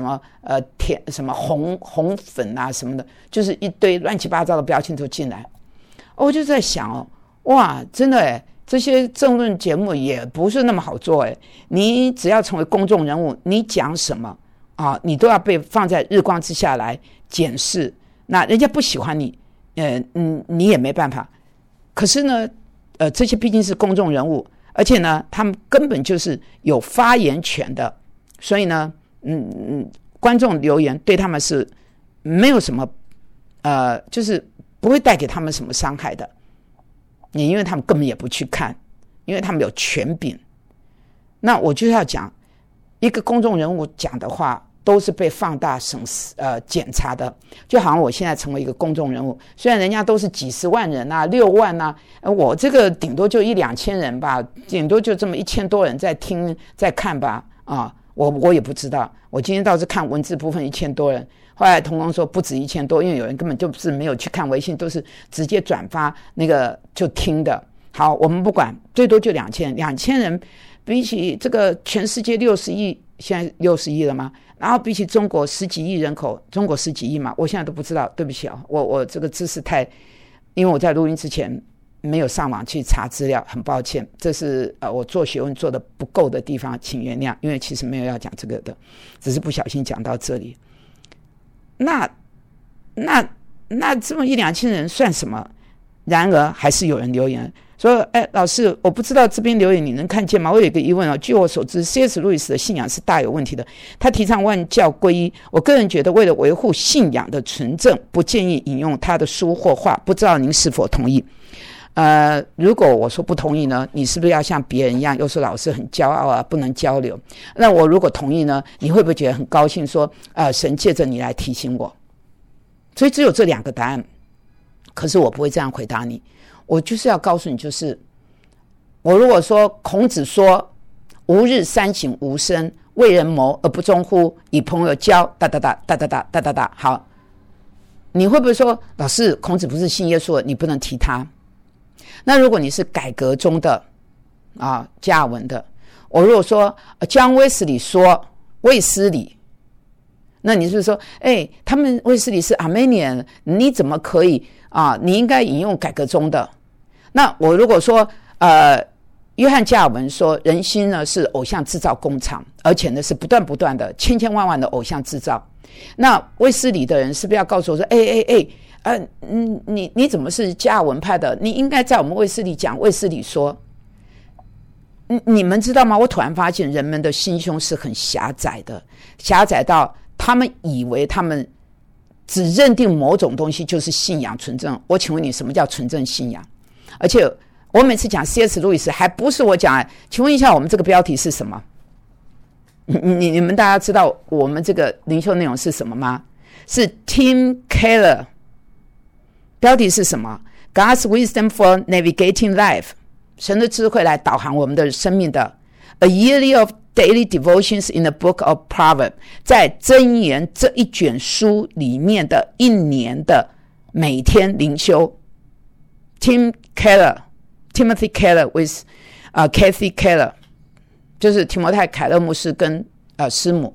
红粉什么的，就是一堆乱七八糟的标签都进来。我就在想哇，真的这些政论节目也不是那么好做你只要成为公众人物，你讲什么你都要被放在日光之下来检视。那人家不喜欢你你也没办法。可是呢这些毕竟是公众人物，而且呢他们根本就是有发言权的，所以呢观众留言对他们是没有什么就是不会带给他们什么伤害的，因为他们根本也不去看，因为他们有权柄。那我就要讲，一个公众人物讲的话都是被放大检查的。就好像我现在成为一个公众人物，虽然人家都是几十万人6万我这个顶多就1-2千人吧，顶多就这么1000多人在听在看吧我也不知道。我今天倒是看文字部分1000多人，后来同工说不止1000多，因为有人根本就是没有去看微信，都是直接转发那个就听的。好，我们不管，最多就2000人，比起这个全世界60亿，现在60亿了吗？然后比起中国10几亿人口，中国10几亿嘛，我现在都不知道，对不起我这个知识因为我在录音之前没有上网去查资料，很抱歉，这是我做学问做的不够的地方，请原谅，因为其实没有要讲这个的，只是不小心讲到这里。那这么1-2千人算什么？然而还是有人留言说，老师，我不知道这边留言你能看见吗？我有一个疑问据我所知 C.S. 路易斯的信仰是大有问题的，他提倡万教归一，我个人觉得为了维护信仰的纯正，不建议引用他的书或话，不知道您是否同意？如果我说不同意呢，你是不是要像别人一样又说老师很骄傲不能交流？那我如果同意呢，你会不会觉得很高兴说神借着你来提醒我？所以只有这2个答案，可是我不会这样回答你。 我就是要告诉你，就是我如果说孔子说吾日三省吾身，为人谋而不忠乎？以朋友交，哒哒哒哒哒哒哒哒哒。好，你会不会说，老师，孔子不是信耶稣的，你不能提他？那如果你是改革中的加尔文的，我如果说江威斯理说卫斯理，那你是不是说，他们卫斯理是 Armenian， 你怎么可以你应该引用改革中的？那我如果说约翰加尔文说人心呢是偶像制造工厂，而且呢是不断的千千万万的偶像制造，那卫斯理的人是不是要告诉我说，你怎么是加尔文派的？你应该在我们卫斯理讲卫斯理说。你们知道吗？我突然发现人们的心胸是很狭窄的，狭窄到他们以为他们只认定某种东西就是信仰纯正。我请问你，什么叫纯正信仰？而且我每次讲 C.S. 路易斯还不是我讲，请问一下我们这个标题是什么？你们大家知道我们这个灵修内容是什么吗？是 Tim Keller， 标题是什么？ God's Wisdom for Navigating Life， 神的智慧来导航我们的生命的 A Yearly of Daily Devotions in the Book of Proverbs， 在箴言这一卷书里面的一年的每天灵修。Tim Keller Timothy Keller with Kathy Keller， 就是提摩太凯勒牧师跟师母。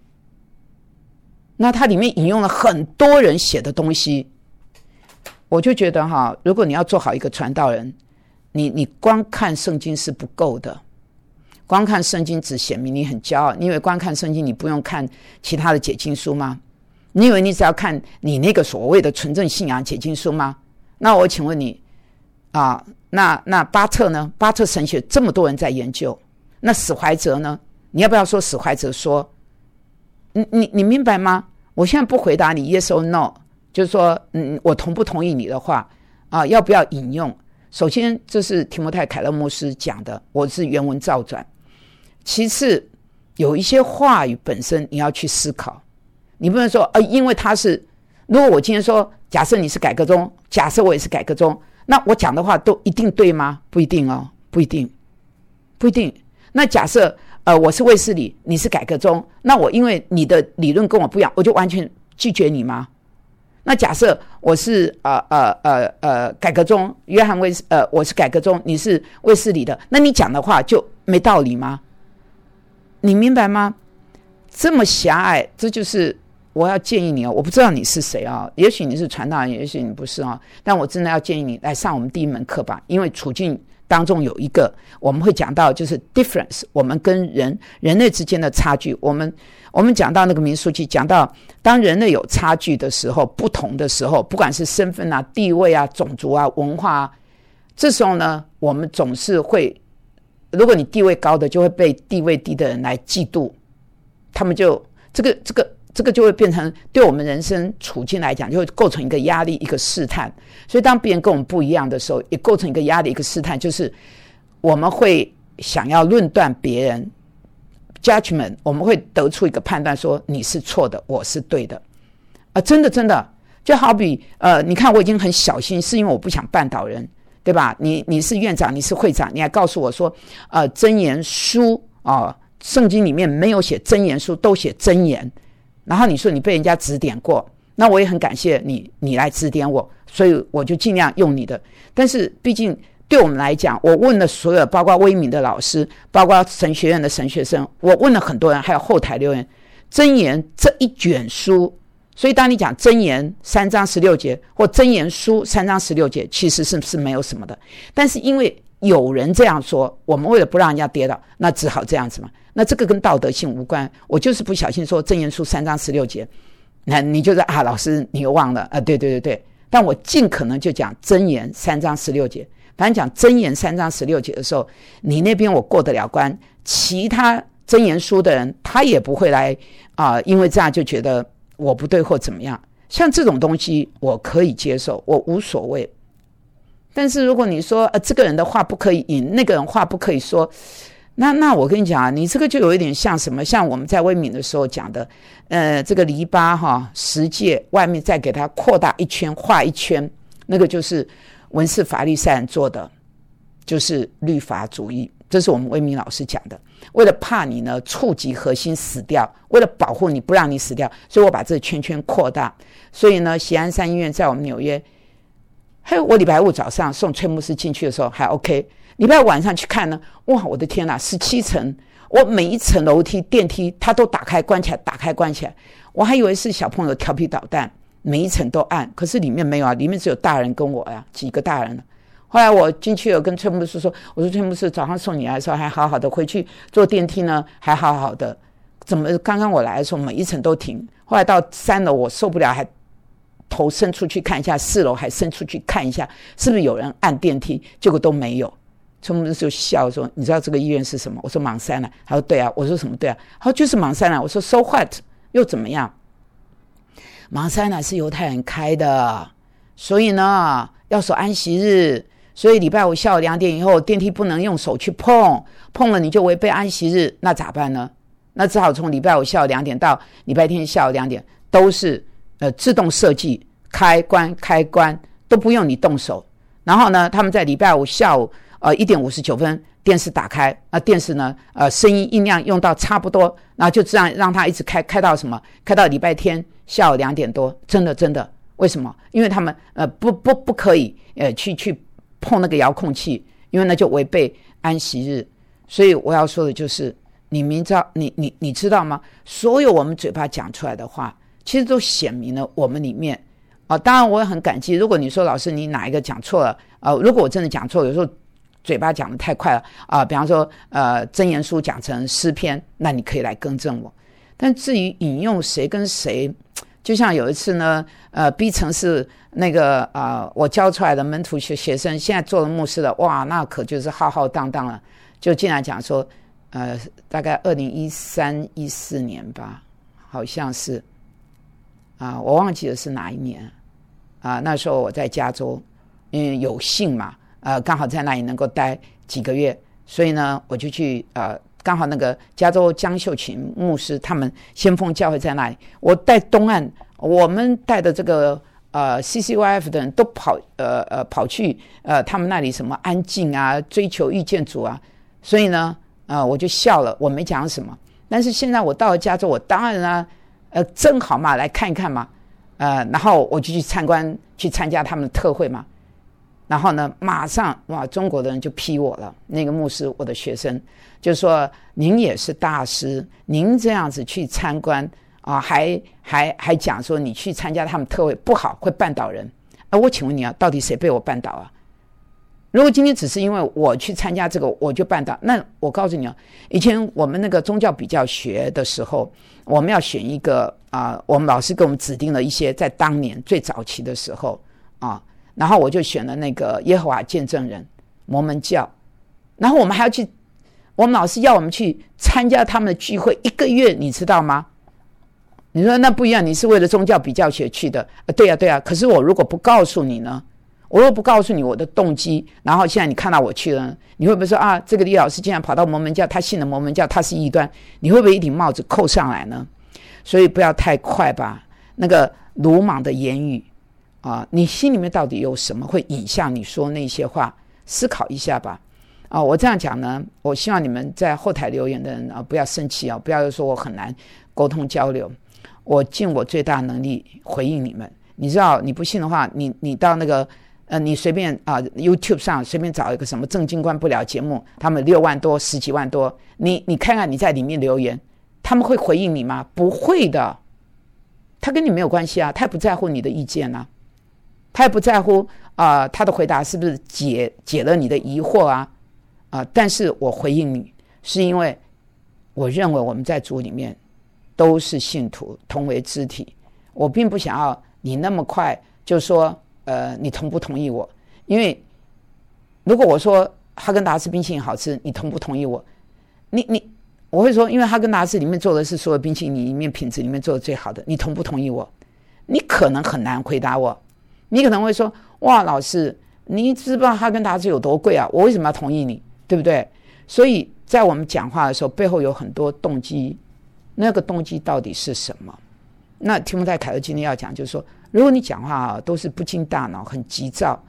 那他里面引用了很多人写的东西，我就觉得如果你要做好一个传道人，你光看圣经是不够的，光看圣经只显明你很骄傲。你以为光看圣经你不用看其他的解经书吗？你以为你只要看你那个所谓的纯正信仰解经书吗？那我请问你那巴特呢？巴特神学这么多人在研究，那史怀哲呢？你要不要说史怀哲说？你明白吗？我现在不回答你 yes or no， 就是说我同不同意你的话要不要引用？首先这是提摩太凯勒牧师讲的，我是原文照转。其次有一些话语本身你要去思考，你不能说因为他是，如果我今天说假设你是改革宗，假设我也是改革宗，那我讲的话都一定对吗？不一定哦，不一定。那假设我是卫斯理，你是改革宗，那我因为你的理论跟我不一样，我就完全拒绝你吗？那假设我是改革宗，约翰我是改革宗，你是卫斯理的，那你讲的话就没道理吗？你明白吗？这么狭隘，这就是我要建议你我不知道你是谁也许你是传道人，也许你不是但我真的要建议你来上我们第一门课吧，因为处境当中有一个我们会讲到就是 difference， 我们跟人类之间的差距。我们讲到那个民数记，讲到当人类有差距的时候，不同的时候，不管是身份地位种族文化这时候呢，我们总是会，如果你地位高的就会被地位低的人来嫉妒，他们就这个就会变成对我们人生处境来讲就会构成一个压力，一个试探。所以当别人跟我们不一样的时候，也构成一个压力，一个试探，就是我们会想要论断别人 judgment， 我们会得出一个判断说你是错的，我是对的真的就好比你看我已经很小心，是因为我不想绊倒人，对吧？你是院长，你是会长，你还告诉我说箴言书圣经里面没有写箴言书，都写箴言，然后你说你被人家指点过，那我也很感谢你来指点我，所以我就尽量用你的。但是毕竟对我们来讲，我问了所有，包括威敏的老师，包括神学院的神学生，我问了很多人，还有后台留言，箴言这一卷书，所以当你讲箴言3章16节或箴言书3章16节，其实是没有什么的。但是因为有人这样说，我们为了不让人家跌倒，那只好这样子嘛。那这个跟道德性无关，我就是不小心说箴言书3章16节，那你就是老师你又忘了对，但我尽可能就讲箴言3章16节。反正讲箴言3章16节的时候，你那边我过得了关，其他箴言书的人他也不会来因为这样就觉得我不对或怎么样。像这种东西我可以接受，我无所谓。但是如果你说这个人的话不可以引，那个人话不可以说，那我跟你讲你这个就有一点像什么，像我们在威敏的时候讲的这个篱笆10诫外面再给它扩大一圈画一圈，那个就是文士法利赛人做的就是律法主义，这是我们魏明老师讲的。为了怕你呢触及核心死掉，为了保护你不让你死掉，所以我把这个圈圈扩大。所以呢，喜安山医院在我们纽约，我礼拜五早上送崔牧师进去的时候还 OK， 礼拜五晚上去看呢，哇，我的天哪，17层，我每一层楼梯电梯它都打开关起来，打开关起来，我还以为是小朋友调皮捣蛋，每一层都按，可是里面没有啊，里面只有大人跟我呀，几个大人。后来我进去了，跟崔牧师说，我说崔牧师，早上送你来的时候还好好的，回去坐电梯呢还好好的，怎么刚刚我来的时候每一层都停？后来到3楼我受不了，还头伸出去看一下，4楼还伸出去看一下，是不是有人按电梯？结果都没有。崔牧师就笑说：“你知道这个医院是什么？”我说：“芒山啊。”他说：“对啊。”我说：“什么对啊？”他说：“就是芒山啊。”我说 ：“So what？ 又怎么样？”芒山啊是犹太人开的，所以呢要守安息日。所以礼拜五下午2点以后电梯不能用手去碰，碰了你就违背安息日，那咋办呢？那只好从礼拜五下午2点到礼拜天下午2点都是自动设计，开关都不用你动手。然后呢他们在礼拜五下午1点59分电视打开，电视呢声音音量用到差不多，然后就这样让它一直开到什么？开到礼拜天下午2点多，真的。为什么？因为他们不可以去碰那个遥控器，因为那就违背安息日。所以我要说的就是，你知道吗？所有我们嘴巴讲出来的话，其实都显明了我们里面当然我也很感激，如果你说老师你哪一个讲错了如果我真的讲错，有时候嘴巴讲得太快了比方说箴言书讲成诗篇，那你可以来更正我。但至于引用谁跟谁，就像有一次呢B 城是那个我教出来的门徒学生现在做了牧师了，哇，那可就是浩浩荡荡了，就竟然讲说大概2013、14年吧，好像是我忘记了是哪一年那时候我在加州，因为有幸嘛刚好在那里能够待几个月，所以呢我就去刚好那个加州江秀琴牧师他们先锋教会在那里，我带东岸，我们带的这个CCYF 的人都跑去他们那里什么安静追求遇见主所以呢我就笑了，我没讲什么。但是现在我到了加州，我当然正好嘛来看一看嘛然后我就去参加他们的特会嘛。然后呢马上哇中国的人就批我了，那个牧师我的学生就说您也是大师，您这样子去参观还讲说你去参加他们特会不好，会绊倒人我请问你到底谁被我绊倒如果今天只是因为我去参加这个我就绊倒，那我告诉你以前我们那个宗教比较学的时候，我们要选一个我们老师给我们指定了一些在当年最早期的时候然后我就选了那个耶和华见证人摩门教，然后我们还要去，我们老师要我们去参加他们的聚会1个月，你知道吗？你说那不一样，你是为了宗教比较学去的对啊，可是我如果不告诉你呢，我如果不告诉你我的动机，然后现在你看到我去了，你会不会说这个李老师竟然跑到摩门教，他信了摩门教，他是异端，你会不会一顶帽子扣上来呢？所以不要太快吧，那个鲁莽的言语你心里面到底有什么会引向你说那些话，思考一下吧我这样讲呢，我希望你们在后台留言的人不要生气不要说我很难沟通交流，我尽我最大能力回应你们。你知道你不信的话，你到那个你随便YouTube 上随便找一个什么正经关不了节目，他们6万多10几万多，你看看你在里面留言，他们会回应你吗？不会的，他跟你没有关系他也不在乎你的意见他也不在乎他的回答是不是解了你的疑惑但是我回应你是因为我认为我们在主里面都是信徒，同为肢体，我并不想要你那么快就说你同不同意我，因为如果我说哈根达斯冰淇淋好吃，你同不同意我？我会说因为哈根达斯里面做的是所有冰淇淋里面品质里面做的最好的，你同不同意我？你可能很难回答我，你可能会说哇老师你知不知道哈根达斯有多贵我为什么要同意你，对不对？所以在我们讲话的时候背后有很多动机，那个动机到底是什么？那提摩太凯勒今天要讲就是说，如果你讲话都是不经大脑很急躁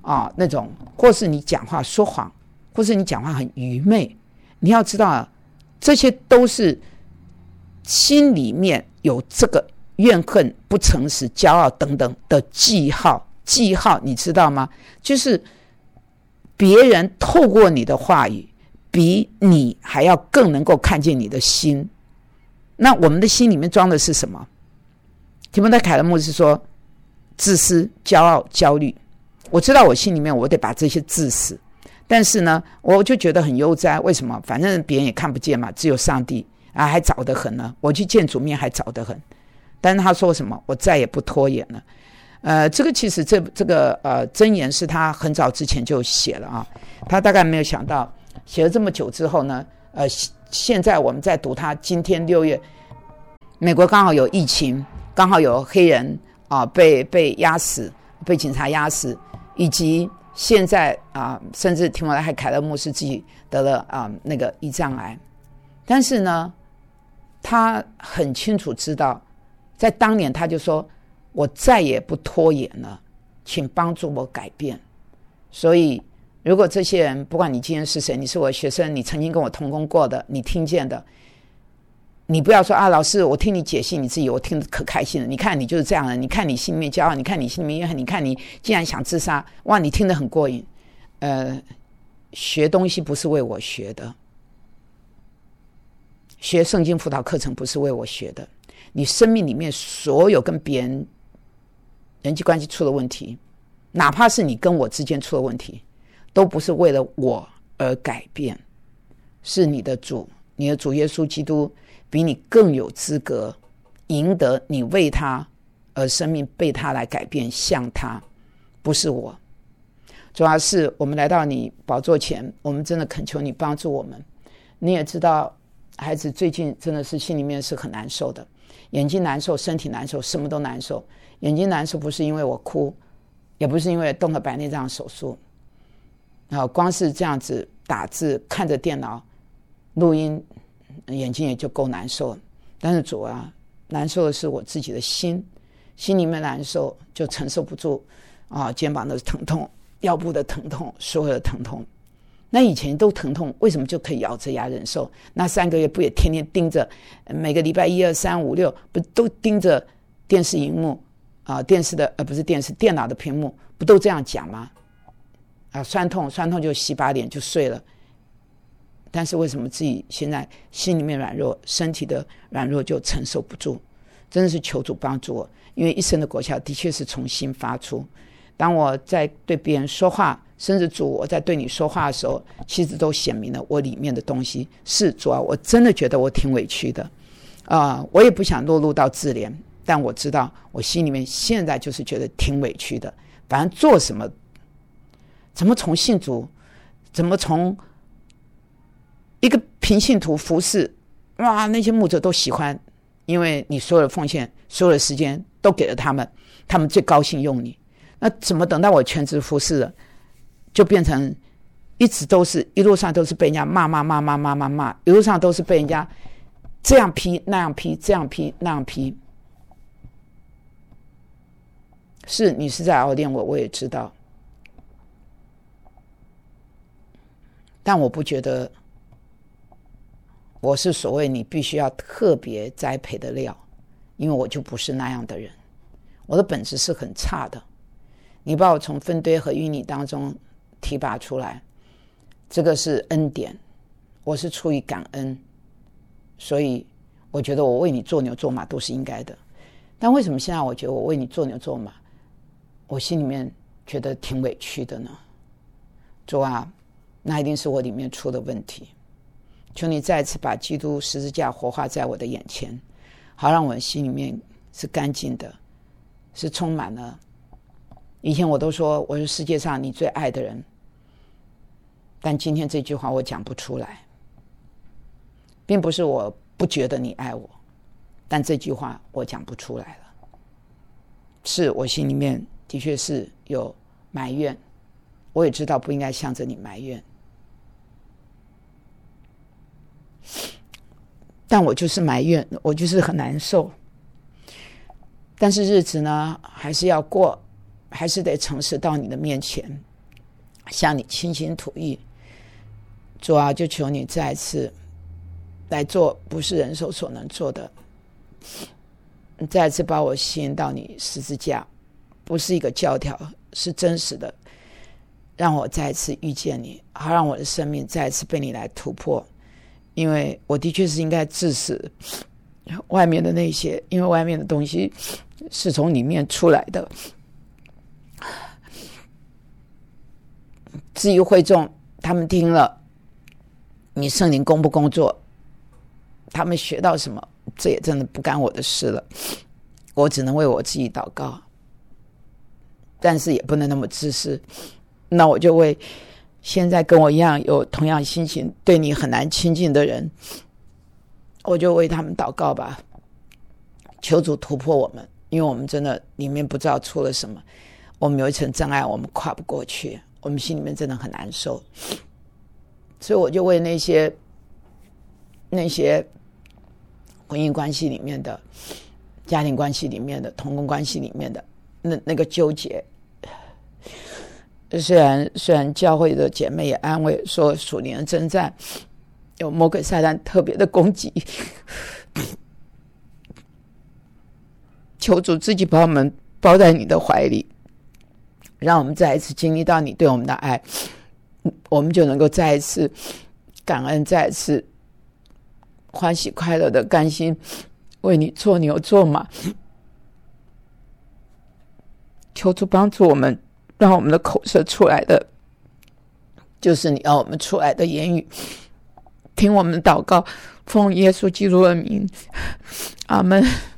那种，或是你讲话说谎，或是你讲话很愚昧，你要知道这些都是心里面有这个怨恨、不诚实、骄傲等等的记号。记号你知道吗？就是别人透过你的话语，比你还要更能够看见你的心。那我们的心里面装的是什么？提摩太凯勒牧师说，自私、骄傲、焦虑。我知道我心里面我得把这些治死，但是呢，我就觉得很悠哉。为什么？反正别人也看不见嘛，只有上帝还早得很呢。我去见主面还早得很。但是他说什么？我再也不拖延了。这个其实这个箴言是他很早之前就写了他大概没有想到写了这么久之后呢，现在我们在读他。今天6月，美国刚好有疫情，刚好有黑人被压死，被警察压死，以及现在甚至提摩太凯勒牧师自己得了那个胰脏癌。但是呢，他很清楚知道，在当年他就说，我再也不拖延了，请帮助我改变。所以如果这些人，不管你今天是谁，你是我的学生，你曾经跟我同工过的，你听见的，你不要说老师我听你解析你自己，我听得可开心了，你看你就是这样的，你看你心里面骄傲，你看你心里面怨恨，你看你竟然想自杀，哇，你听得很过瘾。学东西不是为我学的，学圣经辅导课程不是为我学的。你生命里面所有跟别人人际关系出了问题，哪怕是你跟我之间出了问题，都不是为了我而改变，是你的主耶稣基督比你更有资格赢得你为他而生命被他来改变，像他，不是我。主要是我们来到你宝座前，我们真的恳求你帮助我们。你也知道孩子最近真的是心里面是很难受的，眼睛难受，身体难受，什么都难受。眼睛难受不是因为我哭，也不是因为动了白内障手术，光是这样子打字看着电脑录音，眼睛也就够难受了。但是主难受的是我自己的心里面难受，就承受不住肩膀的疼痛，腰部的疼痛，所有的疼痛。那以前都疼痛，为什么就可以咬着牙忍受？那3个月不也天天盯着，每个礼拜1、2、3、5、6不都盯着电视荧幕电视的不是电视，电脑的屏幕，不都这样讲吗？酸痛就洗把脸就睡了。但是为什么自己现在心里面软弱，身体的软弱就承受不住？真的是求主帮助我，因为一生的果效的确是从心发出。当我在对别人说话，甚至主我在对你说话的时候，其实都显明了我里面的东西。是主我真的觉得我挺委屈的我也不想落入到自怜，但我知道我心里面现在就是觉得挺委屈的。反正做什么，怎么从信主，怎么从一个平信徒服侍，哇，那些牧者都喜欢，因为你所有的奉献，所有的时间都给了他们，他们最高兴用你。那怎么等到我全职服侍了，就变成一路上都是被人家骂，一路上都是被人家这样批那样批，这样批那样批。是你是在熬炼我也知道，但我不觉得我是所谓你必须要特别栽培的料，因为我就不是那样的人，我的本质是很差的。你把我从粪堆和淤泥当中提拔出来，这个是恩典，我是出于感恩，所以我觉得我为你做牛做马都是应该的。但为什么现在我觉得我为你做牛做马，我心里面觉得挺委屈的呢？主那一定是我里面出的问题。求你再次把基督十字架活化在我的眼前，好让我心里面是干净的，是充满了。以前我都说我是世界上你最爱的人，但今天这句话我讲不出来，并不是我不觉得你爱我，但这句话我讲不出来了。是我心里面的确是有埋怨，我也知道不应该向着你埋怨，但我就是埋怨，我就是很难受。但是日子呢还是要过，还是得诚实到你的面前， 向你倾心吐意。主啊，就求你再一次来做不是人手所能做的，你再一次把我吸引到你十字架，不是一个教条，是真实的，让我再一次遇见你，好让我的生命再一次被你来突破。因为我的确是应该致死外面的那些，因为外面的东西是从里面出来的。至于会众，他们听了你圣灵工不工作，他们学到什么，这也真的不干我的事了，我只能为我自己祷告，但是也不能那么自私。那我就为现在跟我一样有同样心情对你很难亲近的人，我就为他们祷告吧，求主突破我们，因为我们真的里面不知道出了什么，我们有一层障碍，我们跨不过去，我们心里面真的很难受。所以我就为那些婚姻关系里面的、家庭关系里面的、同工关系里面的那个纠结，虽然教会的姐妹也安慰说属灵的征战有魔鬼撒旦特别的攻击，求主自己把我们包在你的怀里，让我们再一次经历到你对我们的爱，我们就能够再一次感恩，再一次欢喜快乐的甘心为你做牛做马。求主帮助我们，让我们的口舌出来的就是你要我们出来的言语。听我们的祷告，奉耶稣基督的名，阿们。